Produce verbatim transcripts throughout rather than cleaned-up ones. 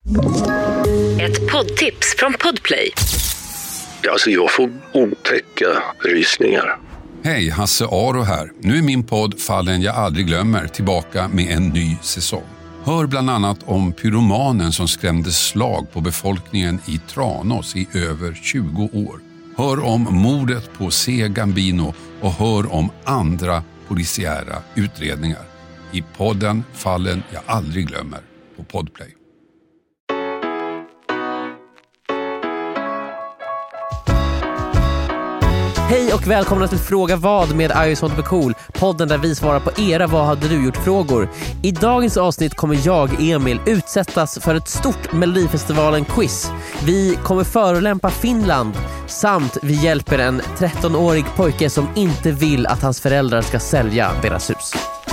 Ett poddtips från Podplay. Alltså jag får otäcka rysningar. Hej, Hasse Aro här. Nu är min podd Fallen jag aldrig glömmer tillbaka med en ny säsong. Hör bland annat om pyromanen som skrämde slag på befolkningen i Tranås i över tjugo år. Hör om mordet på C. Gambino och hör om andra polisiära utredningar. I podden Fallen jag aldrig glömmer på Podplay. Hej och välkomna till Fråga vad med I Just Want To Be Cool, podden där vi svarar på era vad hade du gjort frågor. I dagens avsnitt kommer jag, Emil, utsättas för ett stort Melodifestivalen-quiz. Vi kommer förolämpa Finland samt vi hjälper en trettonårig pojke som inte vill att hans föräldrar ska sälja deras hus.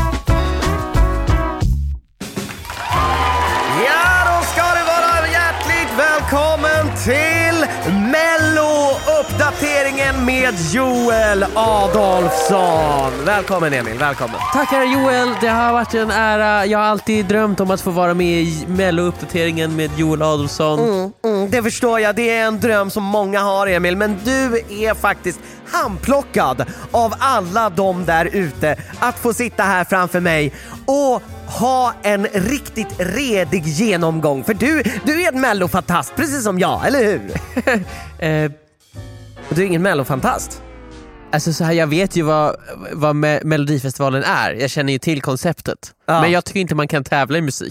Ja, då ska det vara hjärtligt välkommen till Mello-uppdateringen med Joel Adolfsson. Välkommen Emil, välkommen. Tackar Joel, det har varit en ära. Jag har alltid drömt om att få vara med i Mello-uppdateringen med Joel Adolfsson. Mm, mm, det förstår jag, det är en dröm som många har Emil. Men du är faktiskt handplockad av alla de där ute att få sitta här framför mig och ha en riktigt redig genomgång. För du, du är en mellofantast, precis som jag, eller hur? eh, Du är ingen mellofantast. Alltså så här, jag vet ju vad, vad me- Melodifestivalen är. Jag känner ju till konceptet. Ja. Men jag tycker inte man kan tävla i musik.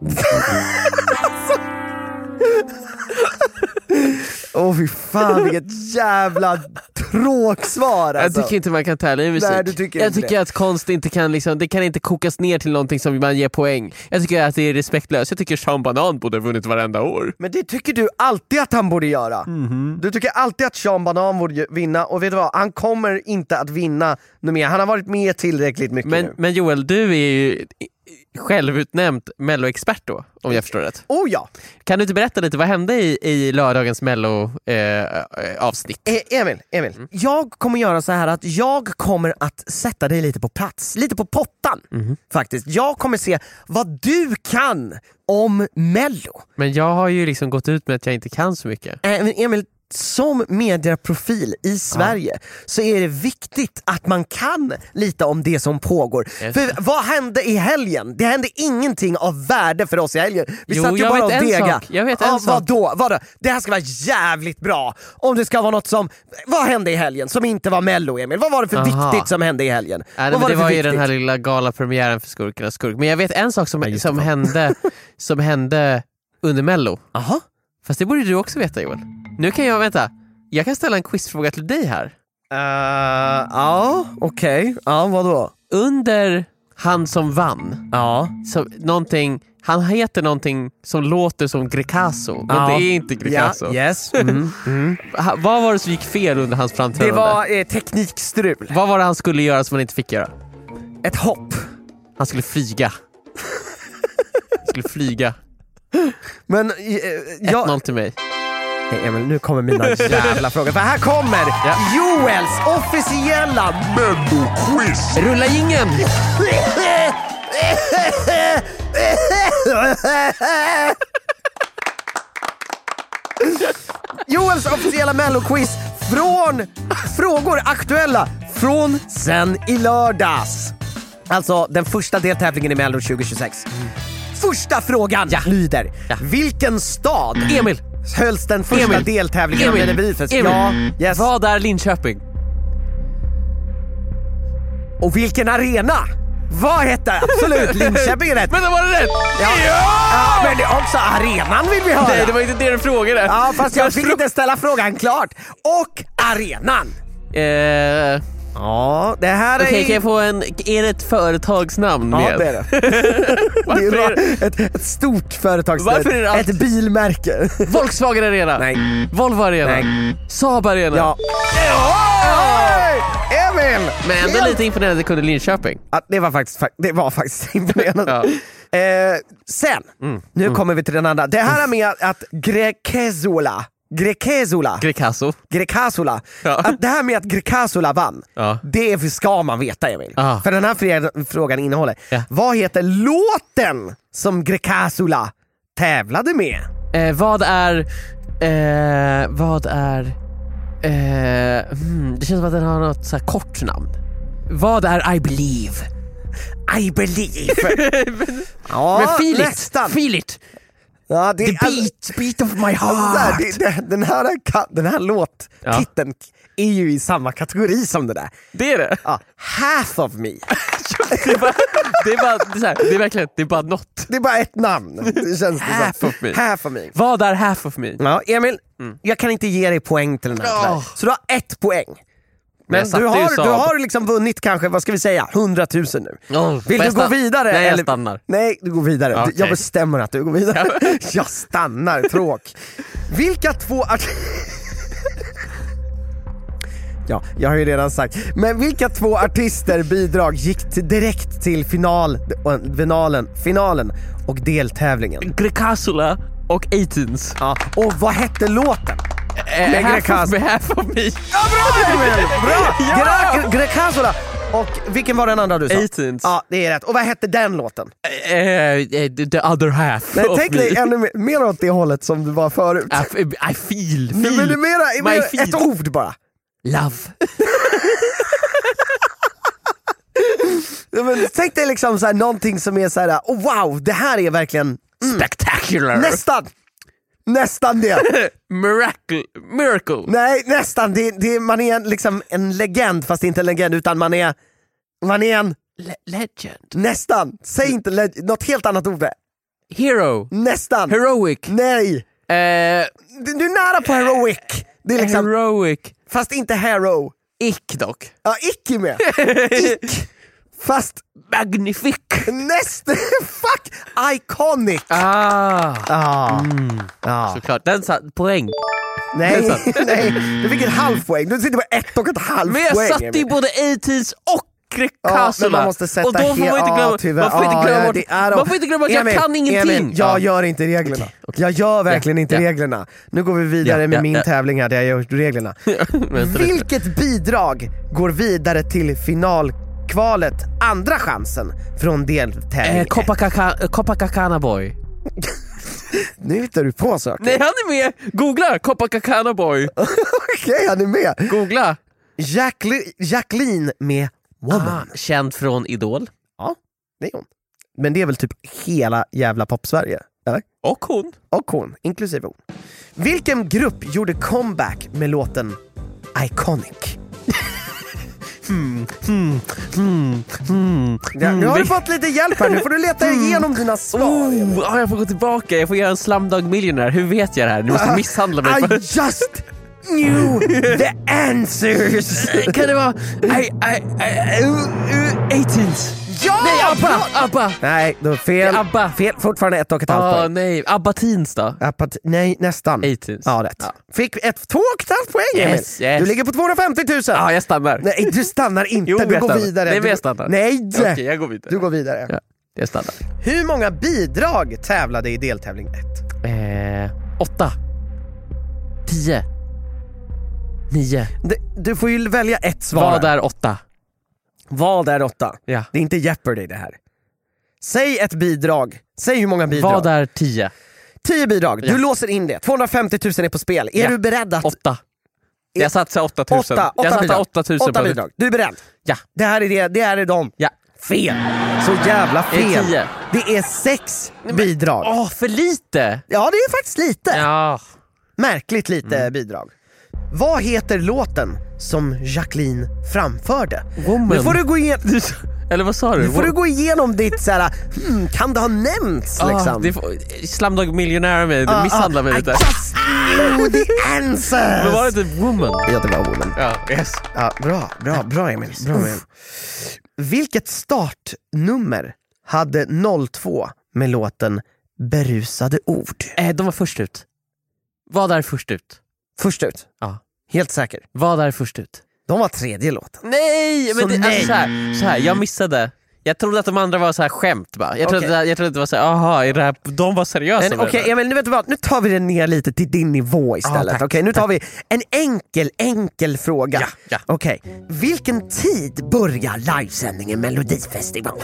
Åh oh, fy fan, vilket jävla tråksvar alltså. Jag tycker inte man kan tävla i musik. Nej, du tycker jag inte tycker det. att konst inte kan liksom, det kan inte kokas ner till någonting som man ger poäng. Jag tycker att det är respektlöst. Jag tycker Sean Banan borde ha vunnit varenda år. Men det tycker du alltid att han borde göra. Mm-hmm. Du tycker alltid att Sean Banan borde vinna. Och vet du vad, han kommer inte att vinna mer. Han har varit med tillräckligt mycket men, nu. men Joel, du är ju självutnämnd Mello-expert då, om jag förstår rätt. Oh ja. Kan du inte berätta lite, vad hände i, i lördagens Mello-avsnitt? Eh, eh, Emil, Emil. Mm. Jag kommer göra så här att jag kommer att sätta dig lite på plats. Lite på pottan, mm. faktiskt. Jag kommer se vad du kan om Mello. Men jag har ju liksom gått ut med att jag inte kan så mycket. Eh, Emil, som medieprofil i Sverige ja. så är det viktigt att man kan lite om det som pågår. Yes. För vad hände i helgen? Det hände ingenting av värde för oss i helgen. Vi jo, satt ju jag bara vet och en dega. sak. Jag vet en ja, sak. Vadå? Vadå? Det här ska vara jävligt bra. Om det ska vara något som... Vad hände i helgen som inte var Mello, Emil? Vad var det för Aha. viktigt som hände i helgen? Ja, vad var det, det var ju viktigt? den här lilla galapremiären för Skurkarnas skurk. Men jag vet en sak som, som, hände, som hände under Mello. Aha. Fast det borde du också veta, Joel. Nu kan jag, vänta. Jag kan ställa en quizfråga till dig här. Uh, ja, okej. Okay. Ja, vadå? Under han som vann. Ja. Så, någonting, han heter någonting som låter som Greekazo. Men ja. det är inte Greekazo. Ja, yes. Mm. Mm. Ha, vad var det som gick fel under hans framträdande? Det var eh, teknikstrul. Vad var det han skulle göra som han inte fick göra? Ett hopp. Han skulle flyga. Han skulle flyga. Men eh, jag... ett noll till mig. Hej Emil, nu kommer mina jävla frågor. För här kommer ja. Joels officiella Mello-quiz. Rulla jingeln. Joels officiella Mello-quiz från frågor aktuella från sen i lördags. Alltså den första deltävlingen i Mello tjugo tjugosex. Mm. Första frågan ja. lyder ja. Vilken stad Emil hölls den första Emil. deltävlingen Emil. av Melodifestivalen? Ja, yes. Vad är Linköping? Och vilken arena? Vad hette? Absolut, Linköping är rätt. Men det var det rätt! Ja. Ja. Ja, men det också arenan vill vi höra. Nej, det var inte det du frågade. Ja, fast jag fick inte ställa frågan klart. Och arenan. Eh... Ja, det här är... Okej, okay, kan jag få en... Är det ett företagsnamn med? Ja, det är det. Det är ett, ett stort företagsnamn. Varför är det allt... Ett bilmärke. Volkswagen Arena. Nej. Volvo Arena. Nej. Saab Arena. Ja. Oh! Emil! Men ändå Helt... lite imponerande att det kunde Linköping. Ja, det var faktiskt, det var faktiskt imponerande. Ja. Eh, sen, mm. nu mm. kommer vi till den andra. Det här är med att Greekazola Greekazola Greekazo Greekazola ja. Att det här med att Greekazola vann ja. Det ska man veta, Emil. ah. För den här frågan innehåller ja. Vad heter låten som Greekazola tävlade med. Eh, vad är... Eh, vad är... Eh, hmm, det känns som att den har något så här kort namn. Vad är I believe? I believe. Ja, Men feel it, nästan. feel it. Ja, det, The beat, beat of my heart. det, det, den här, den här låttiteln är ju i samma kategori som det där. Det är det. Ja, half of me. Det är bara, det är, bara, det är, så här, det är verkligen, det är bara något. Det är bara ett namn. Det känns det Half som. of me. Half of me. Vad är half of me? Ja, Emil, mm. jag kan inte ge dig poäng till den här. Oh. Så du har ett poäng. Men Men du har, ju du har liksom vunnit kanske, vad ska vi säga, hundratusen nu. Oh, Vill du gå vidare? Nej, jag eller? stannar. Nej, du går vidare. Okay. Jag bestämmer att du går vidare. Jag stannar, tråk. Vilka två art- Ja, jag har ju redan sagt. Men vilka två artister bidrag gick till, direkt till final, finalen, finalen och deltävlingen? Grekasula och Athens. Ja, och vad hette låten? Eh, half, of me, half of me. Ja, bra Emil! Bra! Ja! Gra- Grekasula. Och vilken var den andra du sa? Athens. Ja, det är rätt. Och vad hette den låten? Eh, eh, the other half Nej, of tänk me. dig ännu mer, mer åt det hållet som du var förut. I, f- I feel, feel. Nu, men det är mera, My mera feel. ett ord bara. Love. Ja, men tänk dig liksom så här, någonting som är så här: oh, wow, det här är verkligen mm, Spectacular. nästan. Nästan det. Miracle. Miracle. Nej, nästan. Det, det, man är en, liksom en legend, fast inte en legend, utan man är man är en Le- legend. nästan. Säg inte leg- något helt annat ord. Hero. Nästan. Heroic. Nej. Eh, Du, du är nära på heroic. Det är liksom, heroic. fast inte hero. Ick dock. Ja, icke med. Ick. Fast Magnific. nästan. Fuck. Iconic. Ah. Ah. Mm. Ja. Såklart. Den satt poäng. Nej, Det är sant. nej. Du fick en halv poäng. Du sitter på ett och ett halvt Men jag poäng. satte ju både Athens och Ja, men man måste sätta och då får man inte he- glömma, ja, tyvärr. man får inte Ja, glömma, ja, bort, det är de- man får inte glömma att Emil, jag kan ingenting. Emil, jag gör inte reglerna. Jag gör verkligen Ja, inte ja. reglerna. Nu går vi vidare Ja, med ja, min ja. tävling här där jag gör reglerna. Vänta lite. Vilket bidrag går vidare till finalkvalet, andra chansen från deltävling? Eh, Copacabana, Copacabana Boy. Nu hittar du på saker. Nej, han är med! Googla Copacabana Boy. Okej, han är med. Googla. Jacqueline, Jacqueline med Woman. Ah, känd från Idol. Ja, det är hon. Men det är väl typ hela jävla pop-Sverige, eller? Och hon. Och hon, inklusive hon. Vilken grupp gjorde comeback med låten Iconic? Hmm, hmm, hmm, hmm, Ja, nu har du fått lite hjälp här, nu får du leta igenom dina svar. Oh, ah, jag får gå tillbaka, jag får göra en Slumdog Millionaire. Hur vet jag det här? Du måste misshandla mig. I just knew the answers. Kan det vara I, I, I, uh, uh, Athens? Ja! Nej, Abba! bra! Abba! Nej, då fel. Det är Abba. Fel, fortfarande ett och ett halvt Ah, poäng. nej, Abba Teens då? Abba, nej, nästan. Athens. Ja, rätt. Ja. Fick ett, två och ett halvt poäng, Emil. Yes, yes. Du ligger på tvåhundrafemtio tusen. Ja, jag stannar. Nej, du stannar inte. Jo, du jag går stannar. vidare. Nej, men Du- jag stannar. Nej, Okej, jag går vidare. du går vidare. Ja, jag stannar. Hur många bidrag tävlade i deltävling ett? Eh, åtta. Tio. Nio. Du, du får ju välja ett svar. Vad är åtta? Vad är åtta? Ja. Det är inte Jeopardy det här. Säg ett bidrag. Säg hur många bidrag. Vad är tio? Tio bidrag. Du Ja. låser in det. tvåhundrafemtio tusen är på spel. Är Ja. du beredd att... Åtta. Jag satsar åtta tusen. Åtta, åtta jag satsar bidrag. åtta tusen Åtta på det. bidrag. Du är beredd? Ja. Det här är det. Det här är de. Ja. Fel. Så jävla Det är fel. tio. Det är sex bidrag. Åh, för lite! Ja, det är faktiskt lite. Ja. Märkligt lite Mm. bidrag. Vad heter låten som Jacqueline framförde? Woman. Nu får du gå igenom... Du, eller vad sa du? Nu får du gå igenom ditt såhär, hmm, kan det ha nämnts Ah, liksom? det får, Slumdog Millionaire med, Ah, misshandla ah, mig I lite. just knew the answers! Men var det typ Woman? Ja, det var Woman. Ja, yes. Ja, bra, bra, bra Emil. Bra, Emil. Vilket startnummer hade noll två med låten Berusade ord? Eh, de var först ut. Vad är först ut? Först ut. Ja. Helt säker. Vad är först ut? De var tredje låten. Nej! Men Så det, nej. Alltså, så, här, så här, jag missade. Jag trodde att de andra var så här skämt bara. Jag trodde, Okej. jag trodde att det var så här, aha, är det här, de var seriösa. Men med okej, det där. Emil, nu vet du vad? Nu tar vi det ner lite till din nivå istället. Ja, tack. Okej, nu tar vi en enkel, enkel fråga. Ja, ja. Okej, vilken tid börjar livesändningen Melodifestival?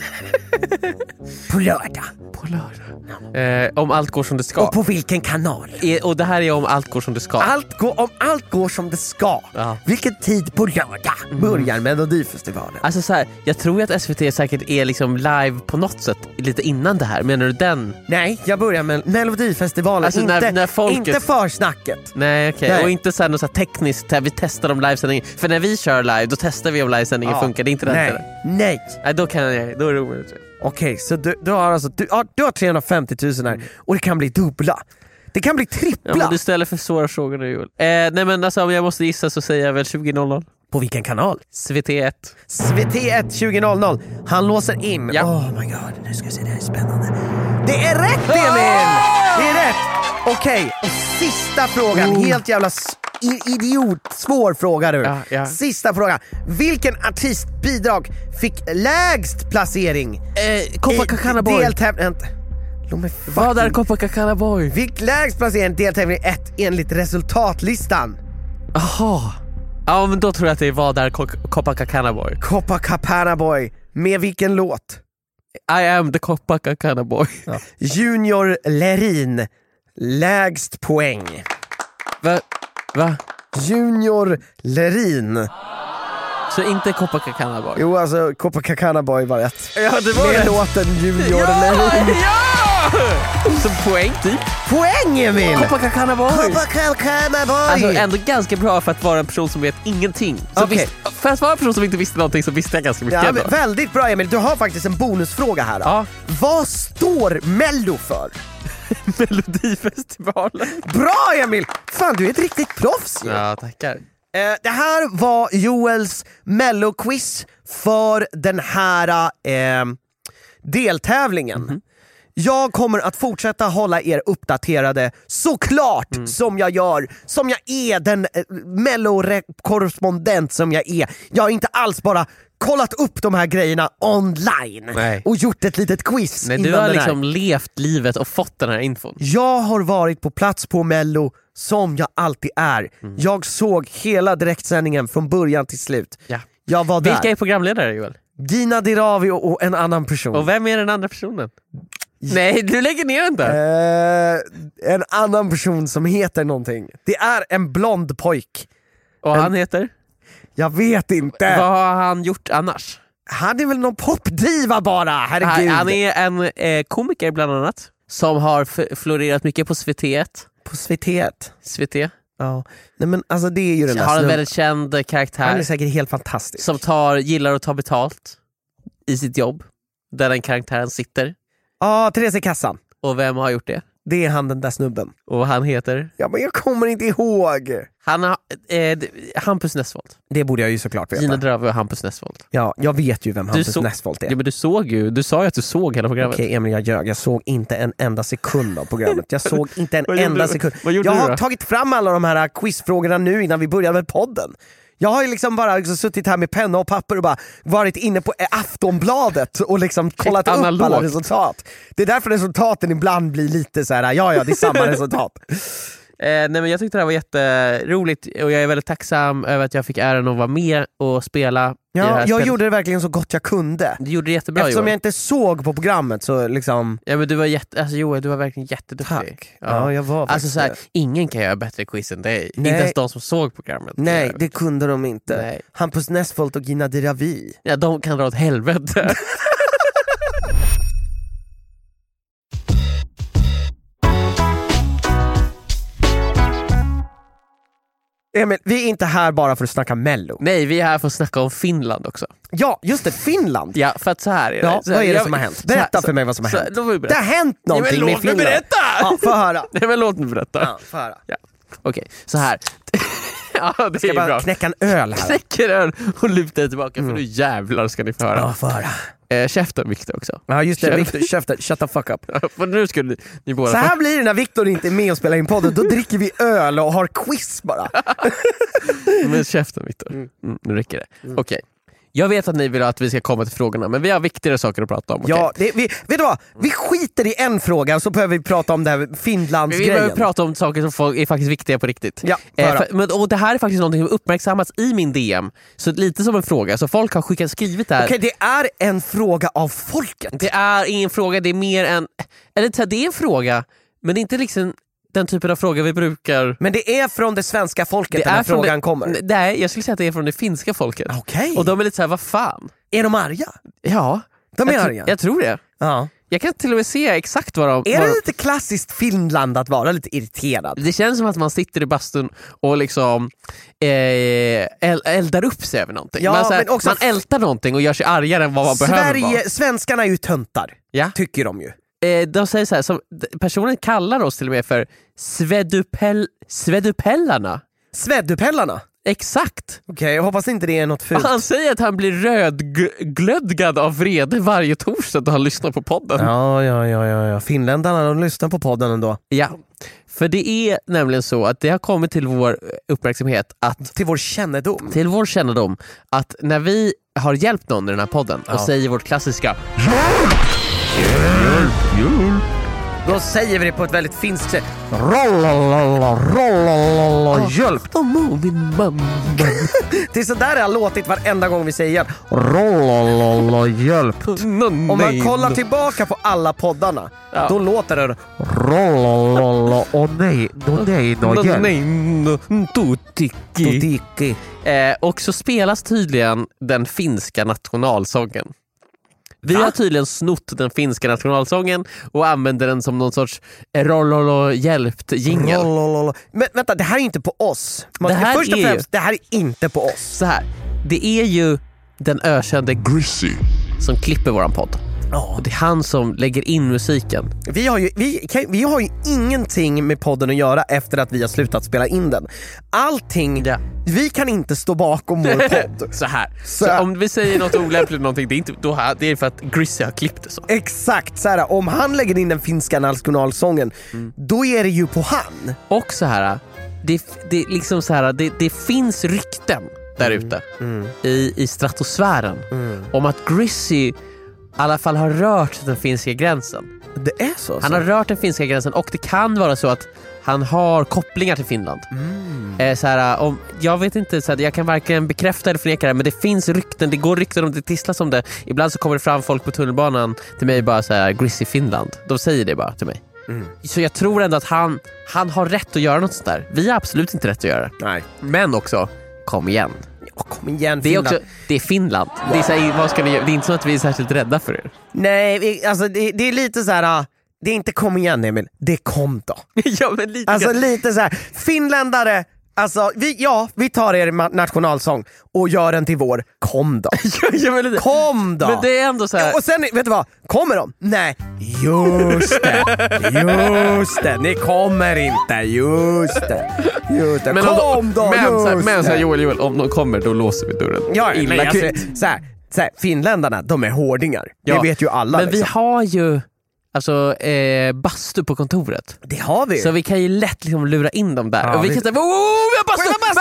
På lördag. På lördag. Eh, om allt går som det ska. Och på vilken kanal? Eh, och det här är om allt går som det ska. Allt går, om allt går som det ska. Ja. Vilken tid på lördag börjar Melodifestivalen? Alltså så här, jag tror att S V T säkert är liksom live på något sätt lite innan det här. Menar du den? Nej, jag börjar med Melodifestivalen, Alltså, när- inte, när folket- inte försnacket. Nej okej, Nej. och inte så här, något så här tekniskt, här, vi testar om livesändningen. För när vi kör live, då testar vi om livesändningen Ja. funkar. Det är inte rätt. Nej, eller? nej. Nej, då kan jag, då är det omöjligt. Okej, så du, du har alltså du, ja, du har trehundrafemtio tusen här och det kan bli dubbla. Det kan bli trippla. Ja, men du ställer för svåra frågor nu, Joel. Eh, nej men alltså om jag måste gissa så säger jag väl tjugo noll noll. På vilken kanal? S V T ett. S V T ett tjugo noll noll. Han låser in. Ja. Oh my god, nu ska jag se, det här är spännande. Det är rätt, Emil! Det är rätt! Okej, och sista frågan. Oh. Helt jävla s- i- idiot, svår fråga du. Ja, ja. Sista fråga. Vilken artistbidrag fick lägst placering Eh, Copacabana i Boy. deltävlingen? Låt mig Vad är fucking... Copacabana Boy? Fick lägst placering i deltävling ett enligt resultatlistan. Jaha. Ja men då tror jag att det var där Co- Copacabana Boy. Copacabana Boy. Med vilken låt? I am the Copacabana Boy. Junior Lerin. Lägst poäng. Va? Va? Junior Lerin. Så inte Copacabana Boy? Jo, alltså Copacabana Boy var rätt. Ja, det var Med det. låten Junior Ja! Lerin. Ja! Så poäng typ. Poäng, Emil! Copacabana Boy. Copacabana Boy! Alltså ändå ganska bra för att vara en person som vet ingenting. Så Okej. visst, för att vara en person som inte visste någonting så visste jag ganska mycket. Ja, ändå. men väldigt bra, Emil. Du har faktiskt en bonusfråga här då. Ja. Vad står Mello för? Melodifestivalen. Bra, Emil! Fan, du är ett riktigt proffs ju. Ja, tackar. Eh, det här var Joels Mello-quiz för den här eh, deltävlingen. Mhm. Jag kommer att fortsätta hålla er uppdaterade, såklart Mm. som jag gör, som jag är den eh, Mello-korrespondent som jag är. Jag har inte alls bara kollat upp de här grejerna online Nej. och gjort ett litet quiz Nej, innan du har den här. liksom levt livet och fått den här infon. Jag har varit på plats på Mello som jag alltid är. Mm. Jag såg hela direktsändningen från början till slut. Ja. Jag var där. Vilka är programledare, Joel? Gina Dirawi och, och en annan person. Och vem är den andra personen? Nej, du lägger ner den där. Eh, en annan person som heter någonting. Det är en blond pojk. Och han heter? Jag vet inte. Vad har han gjort annars? Han är väl någon popdiva bara, herregud. Han, han är en eh, komiker bland annat som har f- florerat mycket på S V T ett. På S V T ett. S V T. Ja. Nej men alltså det är ju den där Har en snubben. väldigt känd Han är karaktär säkert helt fantastisk. som tar, gillar att ta betalt i sitt jobb. Där den karaktären sitter. Ja, Therese i kassan. Och vem har gjort det? Det är han, den där snubben. Och han heter? Ja men jag kommer inte ihåg. Han har, eh, d- Hampus Nessvold. Det borde jag ju såklart veta. Gina Dirawi och Hampus Nessvold. Ja, jag vet ju vem Hampus så- Nessvold är. Ja, men du såg ju, du sa ju att du såg hela programmet. Okej Emil, jag ljög. Jag såg inte en enda sekund av programmet. Jag såg inte en Vad gjorde enda du? sekund. Vad gjorde Jag du har då? tagit fram alla de här quizfrågorna nu innan vi började med podden. Jag har ju liksom bara liksom suttit här med penna och papper och bara varit inne på Aftonbladet och liksom kollat upp analogt. alla resultat. Det är därför resultaten ibland blir lite så här: ja ja, det är samma resultat. Eh, nej men jag tyckte det här var jätteroligt och jag är väldigt tacksam över att jag fick äran att vara med och spela i det Ja, här jag spelet. gjorde det verkligen så gott jag kunde. Du gjorde det jättebra, Eftersom Joel. jag inte såg på programmet så liksom... Ja men du var jätte, alltså Joel, du var verkligen jätteduktig. Tack. Ja, jag var Alltså faktiskt så här, det. ingen kan göra bättre quiz än dig. Nej. Inte ens de som såg programmet. Nej, det kunde de inte. Nej. Hampus Nessvold och Gina Dirawi. Ja, de kan dra åt helvete. Emil, vi är inte här bara för att snacka Mello. Nej, vi är här för att snacka om Finland också. Ja, just det, Finland. Ja, för att så här är det. Ja, så vad är det jag- som har hänt? så Berätta här- för mig vad som har så- hänt. Då får vi Det berätta. har hänt någonting Nej, men med låt mig Finland. berätta! Ja, få höra. Nej men låt mig berätta. Ja, få höra. Ja. Okej, så här. Ja, det Ska är jag bara bra. knäcka en öl här? Knäcker öl och luta dig tillbaka för nu jävlar ska ni få höra. Ja, få höra. Eh, käften Victor också. Ja, just det. Känn- Victor, käften, shut the fuck up. För nu ska ni, ni båda Så här blir det när Victor inte är med och spelar in podden. Då dricker vi öl och har quiz bara. Men käften Victor. Mm, nu räcker det. Okej. Jag vet att ni vill att vi ska komma till frågorna, men vi har viktigare saker att prata om. Okay? Ja, det, vi, vet du vad? Vi skiter i en fråga så behöver vi prata om det här Finlandsgrejen. Vi behöver prata om saker som folk är faktiskt viktiga på riktigt. Ja, eh, för, men, och det här är faktiskt något som uppmärksammats i min D M. Så lite som en fråga, så folk har skickat skrivit det här. Okej, det är en fråga av folket. Det är ingen fråga, det är mer en... Eller det är en fråga, men det är inte liksom den typen av fråga vi brukar... Men det är från det svenska folket det den här frågan det, kommer. Nej, jag skulle säga att det är från det finska folket. Okej. Och de är lite så här, vad fan? Är de arga? Ja. De är jag arga? Tr- jag tror det. Ja. Jag kan till och med se exakt vad de... Är vad det de... lite klassiskt Finland att vara lite irriterad? Det känns som att man sitter i bastun och liksom eh, eldar upp sig över någonting. Ja, man, så här, men också man ältar någonting och gör sig argare än vad man Sverige, behöver vara. Svenskarna är ju töntar, Ja. tycker de ju. Eh, de säger så här, som, personen kallar oss till och med för svedupell, svedupellarna. Svedupellarna? Exakt. Okej, okay, jag hoppas inte det är något fult. Han säger att han blir rödglödgad av vrede varje torsdag då han lyssnar på podden. Ja, ja, ja, ja, ja. Finländarna, de lyssnar på podden ändå. Ja, för det är nämligen så att det har kommit till vår uppmärksamhet att... Till vår kännedom. Till vår kännedom att när vi har hjälpt någon i den här podden och Ja. säger vårt klassiska Då säger vi det på ett väldigt finskt sätt. Rollalala, rollalala, hjälp. min mamma. Det är så där det har låtit varenda gång vi säger rollalala, hjälp. Om man kollar tillbaka på alla poddarna, Ja. då låter det rollalala, åh nej, åh nej, då hjälp. Tutiki. Eh, och så spelas tydligen den finska nationalsången. Vi Va? har tydligen snott den finska nationalsången och använder den som någon sorts rollolo hjälpt jingle. Rollalala. Men vänta, det här är inte på oss. Man Det ska här först och är ju- främst, det här är inte på oss. Så här, det är ju den ökände Grissy som klipper våran podd. Ja. Och det är han som lägger in musiken. Vi har, ju, vi, kan, vi har ju ingenting med podden att göra efter att vi har slutat spela in den. Allting, Ja. vi kan inte stå bakom vår podd. Så här. Så- Så om vi säger något olämpligt någonting, det är, inte, då, här- det är för att Grissy har klippt det så. Exakt, så här, om han lägger in den finska nationalsången, Mm. då är det ju på han. Och så här, det, det, liksom så här, det, det finns rykten där ute i, i stratosfären om att Grissy i alla fall har rört den finska gränsen. Det är så? Han har rört den finska gränsen och det kan vara så att han har kopplingar till Finland. Eh, så här, om, jag vet inte, så här, jag kan varken bekräfta eller förneka det, men det finns rykten, det går rykten om det, tisslas om det. Ibland så kommer det fram folk på tunnelbanan till mig bara så här, Grissy Finland. De säger det bara till mig. Så jag tror ändå att han, han har rätt att göra något sånt där. Vi har absolut inte rätt att göra det. Nej. Men också, kom igen. Åh, kom igen, Det är Finland. också, det är Finland. Det är, så här, vad ska ni, göra? Det är inte så att vi är särskilt rädda för er. Nej, vi, alltså det, det är lite så här. ah, det är inte kom igen Emil, det kom då. Ja, men lite Alltså lite så här, finländare, alltså vi, ja, vi tar er ma- nationalsång och gör den till vår. Kom då. ja, men lite. Kom då. Men det är ändå så här. Och sen, vet du vad? Kommer de? Nej, just det. Just det, ni kommer inte. Just det. Just det. Men om Kom de, då, men, så här, just men så här, det. Joel, Joel, om de kommer då låser vi dörren. Ja, Illa nej, alltså, kvickt. så här, så här, finländarna, de är hårdingar. Ja, Det vet ju alla. Men vi liksom. har ju alltså eh, bastu på kontoret. Det har vi. Så vi kan ju lätt liksom lura in dem där. Ja, och vi vi- kan säga, oh, vi har bastu! Vi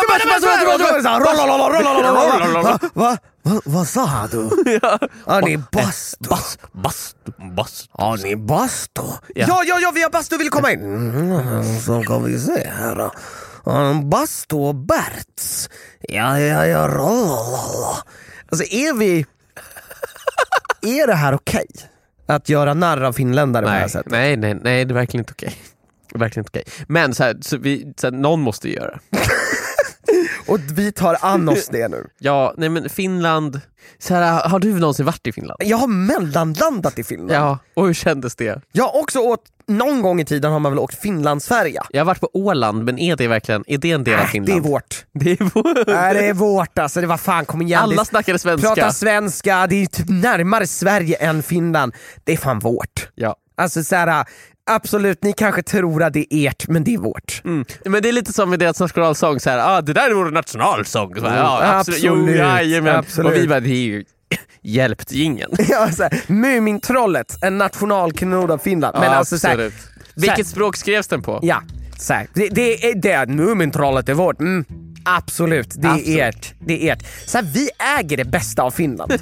har bastu! Va? Va? Vad sa du? Har ni bastu? Bast, bastu, bastu. Har ni bastu? Ja. Ja, ja, ja, vi har bastu, vill komma in. Mm, så kan vi se här då. En bastu och Berts. Ja, ja, ja, rollololo. Alltså är vi... Är det här okej? Att göra narr av finländare på det här Nej, sättet? nej, nej, nej, det är verkligen inte okej. Det är verkligen inte okej. Men så här, så vi, så här, någon måste ju göra. Och vi tar an oss det nu. Ja, nej men Finland. Så här, har du någonsin varit i Finland? Jag har mellanlandat i Finland. Ja, och hur kändes det? Jag har också åkt, någon gång i tiden har man väl åkt Finlandsfärja. Jag har varit på Åland, men är det verkligen, är det en del av Äh, det Finland? är vårt. Det är vår. Nej, det är vårt alltså. Det var fan, kom igen. Alla Det- snackade svenska. Prata svenska, det är typ närmare Sverige än Finland. Det är fan vårt. Ja. Alltså så här, absolut, ni kanske tror att det är ert, men det är vårt. Mm. Men det är lite som med deras nationalsång så här, ah, det där är vår nationalsång. Så här, ja, absolut. absolut, Jo, jajamän. absolut. Och vi bara, det är ju hjälpt ingen. Ja, så här, Mumintrollet, en nationalklenod av Finland. Men Ja, alltså så här, absolut. så här, Vilket språk skrevs den på? ja, så här, det, det är det, Mumintrollet är vårt. Mm. Absolut, det är Absolut. ert. Det är ert. Så här, vi äger det bästa av Finland.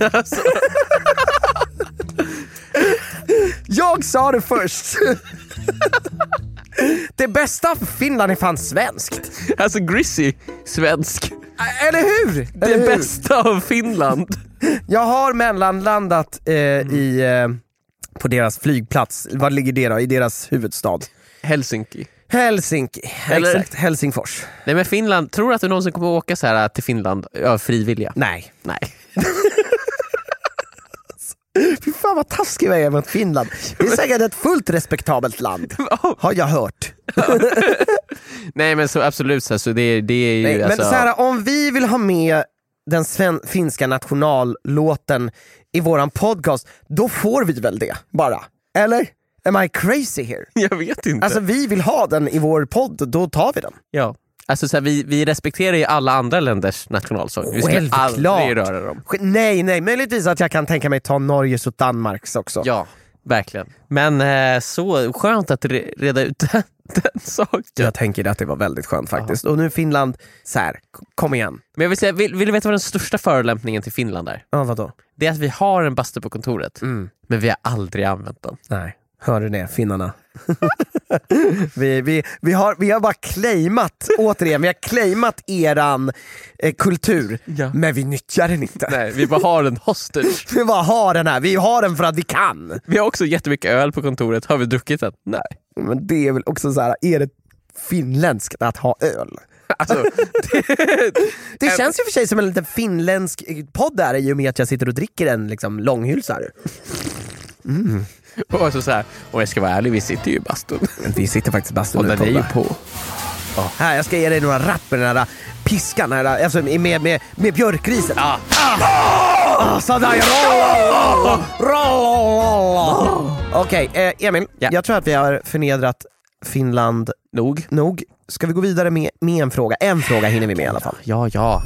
Jag sa det först. Det bästa av Finland är fan svenskt. Alltså Grizzy, svensk. Eller hur? Det Eller hur? bästa av Finland. Jag har mellanlandat eh, mm. i, eh, på deras flygplats. Vad ligger det då? I deras huvudstad? Helsinki. Helsinki, Eller- exakt. Helsingfors. Nej men Finland, tror du att du någonsin kommer åka så här till Finland av frivilliga? Nej. Nej. Fy fan vad taskig jag är mot Finland. Det är säkert ett fullt respektabelt land. Har jag hört. Nej men så absolut så, så det, det är ju Nej, alltså... Men så här, om vi vill ha med den sven- finska nationallåten i våran podcast, då får vi väl det bara. Eller? Am I crazy here? Jag vet inte. Alltså vi vill ha den i vår podd, då tar vi den. ja. Alltså så här, vi, vi respekterar ju alla andra länders nationalsång. Vi skulle aldrig röra dem. Nej, nej, möjligtvis att jag kan tänka mig ta Norges och Danmarks också. Ja, verkligen. Men eh, så skönt att re- reda ut den, den saken. Jag tänker att det var väldigt skönt faktiskt. Och nu Finland, så här, kom igen. Men jag vill säga, vill, vill du veta vad den största förolämpningen till Finland är? Ja, vadå? Det är att vi har en bastu på kontoret, Mm. men vi har aldrig använt den. Nej, hör du det, finnarna? vi, vi, vi, har, vi har bara claimat, återigen, vi har claimat eran eh, kultur, Ja. men vi nyttjar den inte. Nej, vi bara har en hostage. Vi bara har den här, vi har den för att vi kan. Vi har också jättemycket öl på kontoret. Har vi druckit den? Nej. Men det är väl också så här, är det finländskt att ha öl? Alltså, Det känns ju för sig som en liten finländsk podd där i och med att jag sitter och dricker en liksom, långhylsa här. Mm. Och så så här, och jag ska vara ärlig, vi sitter ju i bastun. Vi sitter faktiskt i bastun Och nu, den är ju Tobbe. på. Här, jag ska ge dig några rapp med den här piskan här, alltså med, med, med björkrisen. Ja. Ah, sådär, roll, roll. Okej, eh, Emil, Ja. jag tror att vi har förnedrat Finland Nog. nog. Ska vi gå vidare med, med en fråga? En fråga hinner vi med i alla fall. Ja, ja.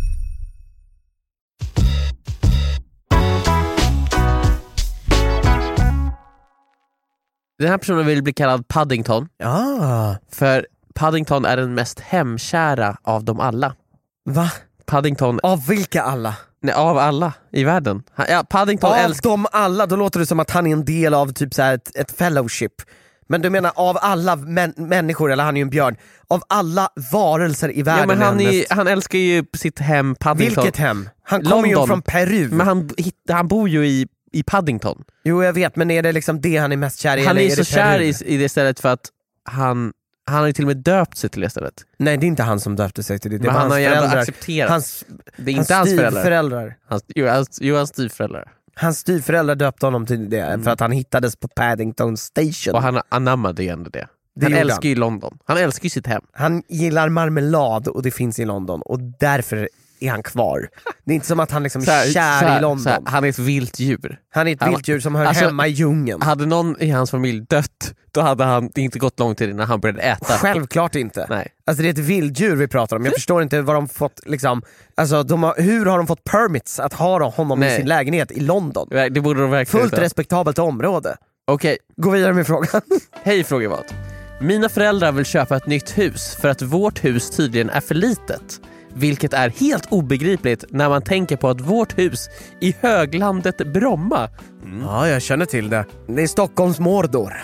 Den här personen vill bli kallad Paddington. Ja, För Paddington är den mest hemkära av dem alla. va? Paddington, Av vilka alla? nej, av alla i världen. Han- Ja, Paddington Av älskar... dem alla, då låter det som att han är en del av typ så här ett, ett fellowship. Men du menar av alla män, människor, eller han är ju en björn, av alla varelser i världen. Ja, men han, är är, mest... han älskar ju sitt hem Paddington. Vilket hem? Han kommer ju London. från Peru. Men han, hitt- han bor ju i, i Paddington. Jo, jag vet, men är det liksom det han är mest kär i? Han eller är är så det kär Peru? i, i det stället för att han, han har ju till och med döpt sig till det stället. Nej, det är inte han som döpte sig till det. Det Men var han hans har ju ändå föräldrar. accepterat. Hans, Det är inte hans föräldrar. styvföräldrar. Hans, jo, hans, jo, hans styvföräldrar. Hans styvföräldrar döpte honom till det Mm. för att han hittades på Paddington Station. Och han anammade ju ändå det. Det Han gjorde älskar han. ju London. Han älskar ju sitt hem. Han gillar marmelad och det finns i London och därför är han kvar. Det är inte som att han liksom Så här- är kär så här- i London. så här, han är ett vilt djur. Han är ett Han- vilddjur som hör alltså- hemma i djungeln. Hade någon i hans familj dött, då hade han det inte gått lång tid innan han började äta. Självklart inte. Nej. Alltså det är ett vilddjur vi pratar om. Jag förstår inte vad de fått liksom, alltså de har, hur har de fått permits att ha honom Nej. i sin lägenhet i London? Det borde de verkligen Fullt inte. respektabelt område. Okej, Gå vidare med frågan. hej fråga vad. Mina föräldrar vill köpa ett nytt hus för att vårt hus tydligen är för litet. Vilket är helt obegripligt när man tänker på att vårt hus i höglandet Bromma Ja, jag känner till det. Det är Stockholms Mordor.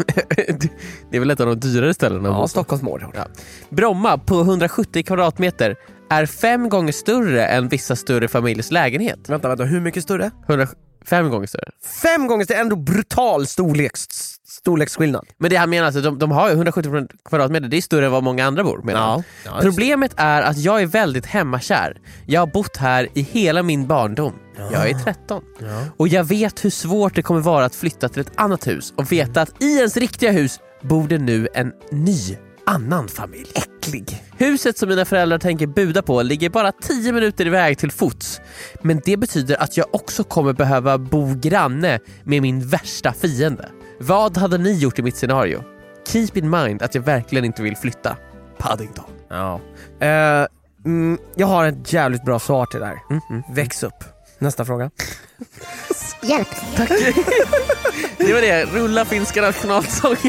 det är väl ett av de dyrare ställena. Ja, Stockholms Mordor. Ja. Bromma på hundrasjuttio kvadratmeter är fem gånger större än vissa större familjers lägenhet. Vänta, vänta, hur mycket större? hundra, fem gånger större. Fem gånger, det är ändå brutal storleks, storleksskillnad. Men det han menar alltså, de, de har ju hundrasjuttio kvadratmeter, det är större än vad många andra bor, menar han. Ja, just Problemet är att jag är väldigt hemmakär. Jag har bott här i hela min barndom. Jag är tretton. Och jag vet hur svårt det kommer vara att flytta till ett annat hus och veta att i ens riktiga hus bor det nu en ny annan familj. Äcklig. Huset som mina föräldrar tänker buda på ligger bara tio minuter iväg till fots. Men det betyder att jag också kommer behöva bo granne med min värsta fiende. Vad hade ni gjort i mitt scenario? Keep in mind att jag verkligen inte vill flytta. Paddington. Ja. Uh, mm, jag har ett jävligt bra svar till det här. Mm, mm. Väx upp. Nästa fråga. Hjälp. Det var det, rulla finska nationalsången.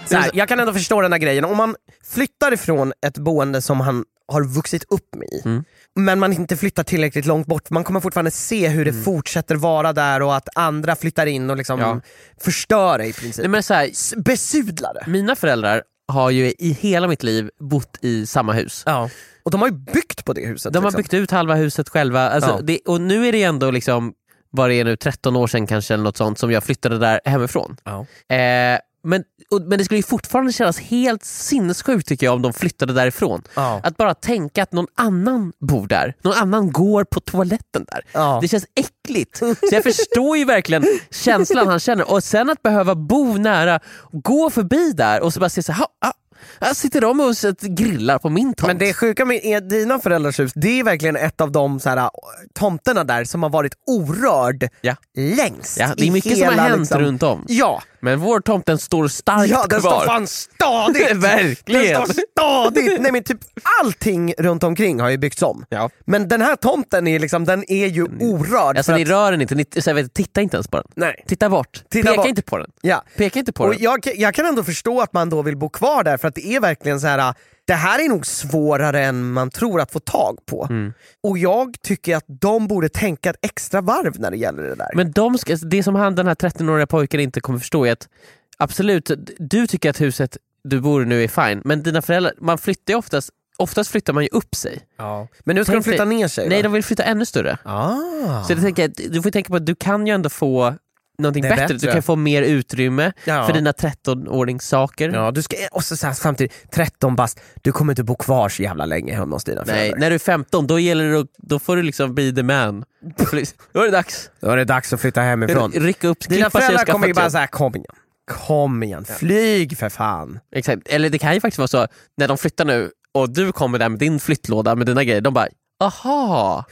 så här, jag kan ändå förstå den här grejen. Om man flyttar ifrån ett boende som han har vuxit upp med i, mm. men man inte flyttar tillräckligt långt bort, man kommer fortfarande se hur det mm. fortsätter vara där och att andra flyttar in och liksom ja. förstör det i princip. Nej, men så här, besudlar det. Mina föräldrar har ju i hela mitt liv bott i samma hus. Ja. Och de har ju byggt på det huset. De har liksom. byggt ut halva huset själva. Alltså, ja. det, och nu är det ändå liksom, vad det är nu, tretton år sedan kanske eller något sånt som jag flyttade där hemifrån. Ja. Eh, men, och, men det skulle ju fortfarande kännas helt sinnessjukt tycker jag om de flyttade därifrån. Ja. Att bara tänka att någon annan bor där. Någon annan går på toaletten där. Ja. Det känns äckligt. Så jag förstår ju verkligen känslan han känner. Och sen att behöva bo nära, gå förbi där och så bara se så här, ah, här sitter de och grillar på min tomt. Men det sjuka med dina föräldrars hus, det är verkligen ett av de så här, tomterna där som har varit orörd ja. längst. Ja, det är mycket som har hänt liksom, runt om. Ja. Men vår tomten står starkt kvar. Ja, den kvar. står fan stadigt. Verkligen. Den står stadigt. Nej, men typ allting runt omkring har ju byggts om. Ja. Men den här tomten är liksom, den är ju orörd. Alltså för ni att... rör den inte, ni, så jag vet, titta inte ens på den. Nej. Titta bort. Titta Peka bort. inte på den. Ja. Peka inte på och den. Jag, jag kan ändå förstå att man då vill bo kvar där, för att det är verkligen så här. Det här är nog svårare än man tror att få tag på. Mm. Och jag tycker att de borde tänka ett extra varv när det gäller det där. Men de ska, det som han, den här tretton-åriga pojken inte kommer förstå är att absolut, du tycker att huset du bor i nu är fine, men dina föräldrar, man flyttar ju oftast Oftast flyttar man ju upp sig. Ja. Men nu ska Tänk de flytta ner sig? Nej, då? de vill flytta ännu större. Ah. Så jag tänker att du får tänka på att du kan ju ändå få någonting bättre. bättre. Du kan få mer utrymme ja. för dina tretton-åringssaker. Ja, du ska, och så, så här, samtidigt, tretton bast, du kommer inte bo kvar så jävla länge hemma hos dina föräldrar. Nej, när du är femton, då gäller det, då får du liksom bli the man. Då är det dags. Då är det dags att flytta hemifrån. Rycka upp, dina föräldrar kommer ju bara säga, kom igen. Kom igen, flyg för fan. Exakt, eller det kan ju faktiskt vara så, när de flyttar nu och du kommer där med din flyttlåda med dina grejer, de bara, aha.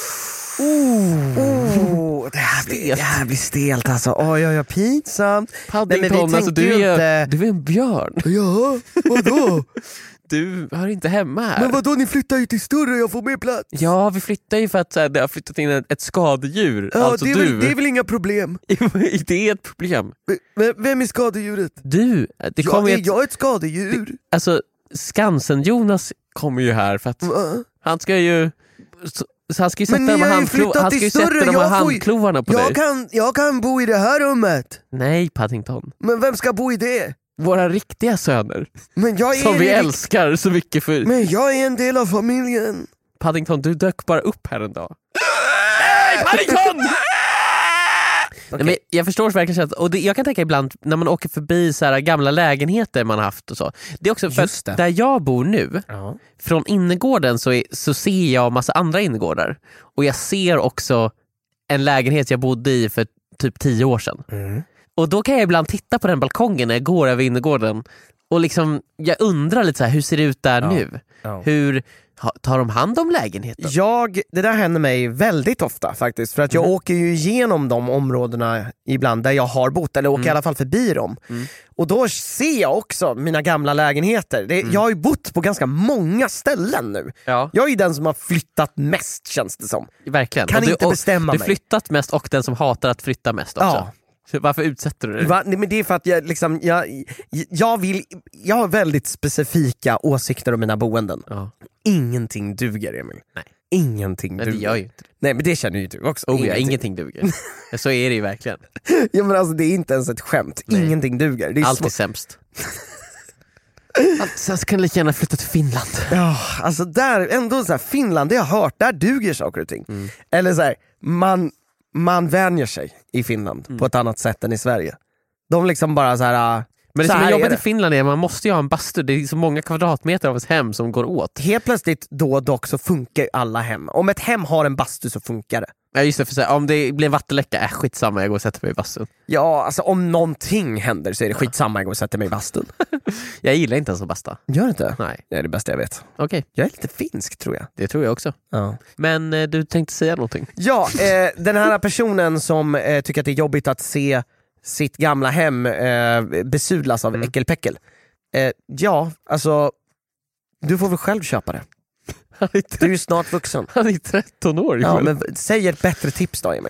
Oh, oh, det, här blir, det här blir stelt alltså. Oj, oj, oj, pinsamt. Paddington, alltså du är, inte... du är en björn. Ja, vadå? Du hör inte hemma här. Men vadå, ni flyttar ju till större, jag får mer plats. Ja, vi flyttar ju för att så här, det har flyttat in ett, ett skadedjur. Ja, alltså det, är du. väl, det är väl inga problem. Det är ett problem. Men vem är skadedjuret? Du. Det jag, kommer är ett, jag ett skadedjur? Det, alltså, Skansen-Jonas kommer ju här för att uh. han ska ju... Så, så han ska ju sätta de här, handklo, han ska ju sätta de här handklovarna på jag dig. Kan, jag kan bo i det här rummet. Nej, Paddington. Men vem ska bo i det? Våra riktiga söner. Men jag är som vi rikt... älskar så mycket för. Men jag är en del av familjen. Paddington, du dök bara upp här en dag. Nej, Paddington! Okay. Nej, men jag förstår verkligen att, och det, jag kan tänka ibland när man åker förbi så här gamla lägenheter man haft och så. Det är också för att där jag bor nu, uh-huh. från innergården så, är, så ser jag massa andra innergårdar. Och jag ser också en lägenhet jag bodde i för typ tio år sedan. Mm. Och då kan jag ibland titta på den balkongen när jag går över innergården och liksom, jag undrar lite så här, hur ser det ut där ja. nu? Ja. Hur tar de hand om lägenheten? Jag, det där händer mig väldigt ofta faktiskt, för att jag mm. åker ju igenom de områdena ibland där jag har bott, eller åker mm. i alla fall förbi dem. Mm. Och då ser jag också mina gamla lägenheter. Det, mm. Jag har ju bott på ganska många ställen nu. Ja. Jag är ju den som har flyttat mest, känns det som. Verkligen. Kan och inte du, bestämma mig. Du flyttat mest och den som hatar att flytta mest också. Ja. Varför utsätter du dig? Va? Nej, men det är för att jag, liksom, jag, jag, vill, jag har väldigt specifika åsikter om mina boenden. Ja. Ingenting duger, Emil. Nej. Ingenting duger. Men det gör ju inte det. Nej, men det känner ju du också. Oh, ingenting. Ja, ingenting duger. Så är det ju verkligen. Ja, men alltså det är inte ens ett skämt. Nej. Ingenting duger. Det är allt är sämst. Sen ska jag lika gärna flytta till Finland. Ja, alltså där, ändå så här, Finland, det jag har hört, där duger saker och ting. Mm. Eller så här, man... Man vänjer sig i Finland mm. på ett annat sätt än i Sverige. De liksom bara så här. Men det som är jobbigt i Finland är att man måste ju ha en bastu. Det är så många kvadratmeter av ens hem som går åt. Helt plötsligt då och dock så funkar alla hem. Om ett hem har en bastu så funkar det. Ja, just det, för så här, om det blir vattenläcka är skitsamma, jag går och sätter mig i bastun. Ja, alltså om någonting händer så är det skitsamma, jag går och sätter mig i bastun. Jag gillar inte ens att basta. Gör inte? Nej. Det är det bästa jag vet. Okej. Okay. Jag är lite finsk, tror jag. Det tror jag också. Ja. Men eh, du tänkte säga någonting? Ja, eh, den här personen som eh, tycker att det är jobbigt att se sitt gamla hem eh, besudlas av mm. äckelpäckel. Eh, ja, alltså du får väl själv köpa det. Du är ju snart vuxen. Han är tretton år. Ja, men säg ett bättre tips då, Emil.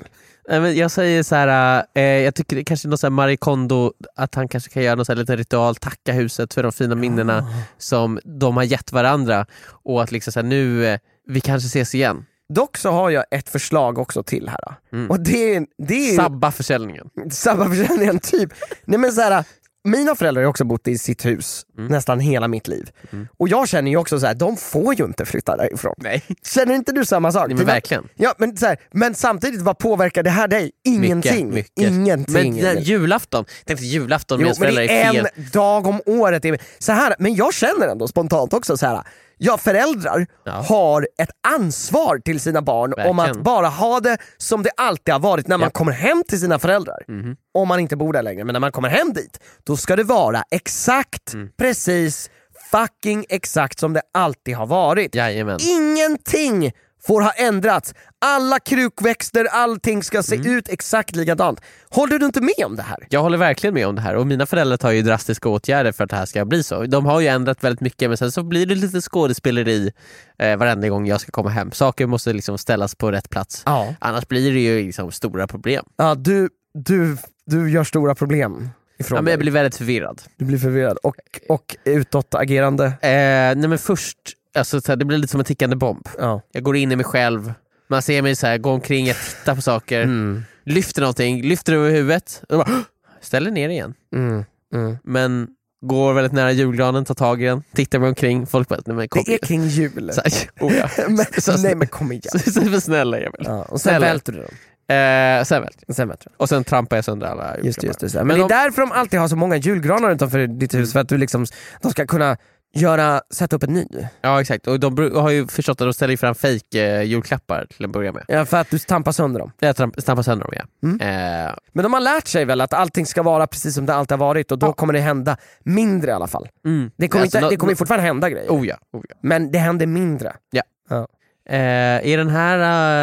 Nej, men jag säger så här, eh, jag tycker det kanske någon så här Marie Kondo, att han kanske kan göra någon så här liten ritual, tacka huset för de fina minnena oh. som de har gett varandra, och att liksom så här, nu eh, vi kanske ses igen. Dock så har jag ett förslag också till här. Mm. Och det är, det är sabba försäljningen. Sabba försäljningen typ. Nej men så här, mina föräldrar har också bott i sitt hus mm. nästan hela mitt liv. Mm. Och jag känner ju också så här, de får ju inte flytta därifrån. Nej. Känner inte du samma sak? Nej, men verkligen. Ja, men, så här, men samtidigt, vad påverkar det här dig? Ingenting. Mycket, mycket. Ingenting. Men den, julafton, tänkte julafton med föräldrar är fel. En dag om året. Är, så här, men jag känner ändå spontant också så här. Ja, föräldrar ja. har ett ansvar till sina barn Verkligen. om att bara ha det som det alltid har varit när man ja. kommer hem till sina föräldrar. Mm. Om man inte bor där längre, men när man kommer hem dit, då ska det vara exakt, mm. precis, fucking exakt som det alltid har varit. Jajamän. Ingenting får ha ändrats. Alla krukväxter, allting ska se mm. ut exakt likadant. Håller du inte med om det här? Jag håller verkligen med om det här. Och mina föräldrar tar ju drastiska åtgärder för att det här ska bli så. De har ju ändrat väldigt mycket, men sen så blir det lite skådespeleri eh, varenda gång jag ska komma hem. Saker måste liksom ställas på rätt plåts. Ja. Annars blir det ju liksom stora problem. Ja, du, du, du gör stora problem. Ja, men jag blir väldigt förvirrad. Du blir förvirrad. Och, och utåtagerande? Eh, nej men först... Alltså, så här, det blir lite som en tickande bomb. Ja. Jag går in i mig själv. Man ser mig så här, gå omkring, jag tittar på saker. Mm. Lyfter någonting, lyfter över huvudet. Och bara, ställer ner igen. Mm. Mm. Men går väldigt nära julgranen, tar tag i den. Tittar mig omkring. Folk bara, nej, men kom det är kring jul. Så här, oh ja. men, så, nej men kom igen. Så, så, så snälla Emil. Ja, och sen välter du dem. Eh, sen välter sen välter Och sen trampar jag sönder alla just, just, just, Men, men det är därför de alltid har så många julgranar utanför ditt hus. För att du liksom, de ska kunna göra, sätta upp en ny. Ja, exakt. Och de har ju förstått att de ställer fram fake eh, julklappar till att börja med. Ja, för att du stampar sönder dem. Jag tramp, stampar sönder dem, ja. Mm. Eh. Men de har lärt sig väl att allting ska vara precis som det alltid har varit, och då ja. kommer det hända mindre i alla fall. Mm. Det kommer, alltså, inte, det kommer no, fortfarande hända grejer. Oh ja, oh ja. Men det händer mindre. Ja. Ja. Eh, är den här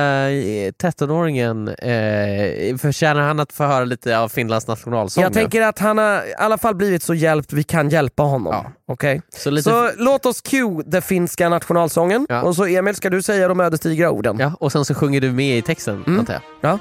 uh, trettonåringen eh, förtjänar han att få höra lite av Finlands nationalsång? Jag tänker att han har i alla fall blivit så hjälpt vi kan hjälpa honom. Ja. Okej. Okay? Så, lite... så låt oss cue den finska nationalsången. Ja. Och så Emil, ska du säga de ödesdigra orden? Ja, och sen så sjunger du med i texten, mm. antar jag. Ja.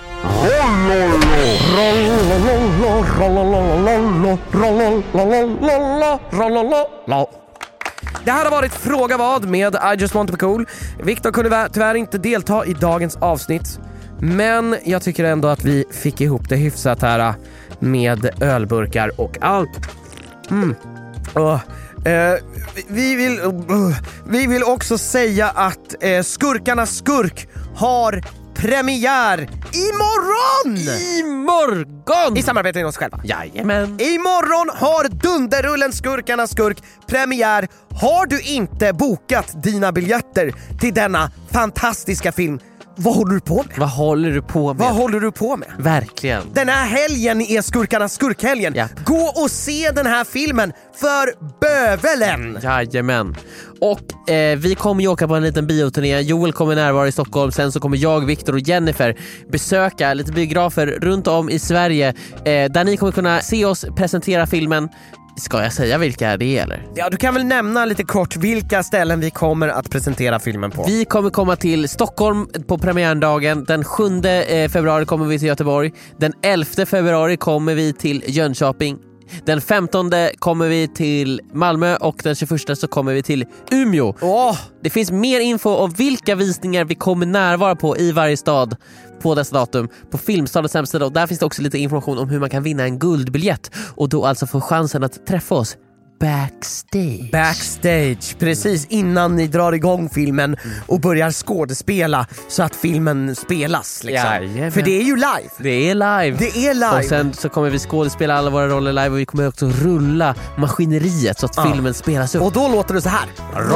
Det här har varit Fråga vad med I Just Want To Be Cool. Viktor kunde tyvärr inte delta i dagens avsnitt, men jag tycker ändå att vi fick ihop det hyfsat här med ölburkar och allt. Mm. Uh, uh, vi, vill, uh, vi vill också säga att uh, Skurkarnas skurk har premiär imorgon! Imorgon! I samarbete med oss själva. Jajamän. Imorgon har Dunderrullen Skurkarnas skurk premiär. Har du inte bokat dina biljetter till denna fantastiska film, vad håller du på med? Vad håller du på med? Vad håller du på med? Verkligen. Den här helgen är Skurkarnas skurkhelgen. Ja. Gå och se den här filmen för bövelen. Jajamän. Och eh, vi kommer ju åka på en liten bioturné. Joel kommer närvara i Stockholm. Sen så kommer jag, Viktor och Jennifer besöka lite biografer runt om i Sverige, eh, där ni kommer kunna se oss presentera filmen. Ska jag säga vilka det är, eller? Ja, du kan väl nämna lite kort vilka ställen vi kommer att presentera filmen på. Vi kommer komma till Stockholm på premiärdagen. Den sjunde februari kommer vi till Göteborg. Den elfte februari kommer vi till Jönköping. Den femtonde kommer vi till Malmö och den tjugoförsta så kommer vi till Umeå. Oh. Det finns mer info om vilka visningar vi kommer närvara på i varje stad på dessa datum på Filmstadens hemsida, och där finns det också lite information om hur man kan vinna en guldbiljett och då alltså få chansen att träffa oss backstage. Backstage, precis innan ni drar igång filmen och börjar skådespela så att filmen spelas liksom. Jajamän. För det är ju live. Det är live. Det är live. Och sen så kommer vi skådespela alla våra roller live, och vi kommer också rulla maskineriet så att ja. filmen spelas upp. Och då låter det så här.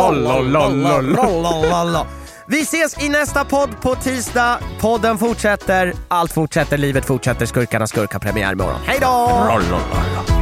Vi ses i nästa podd på tisdag. Podden fortsätter, allt fortsätter, livet fortsätter. Skurkarna skurka premiär imorgon. Hej då!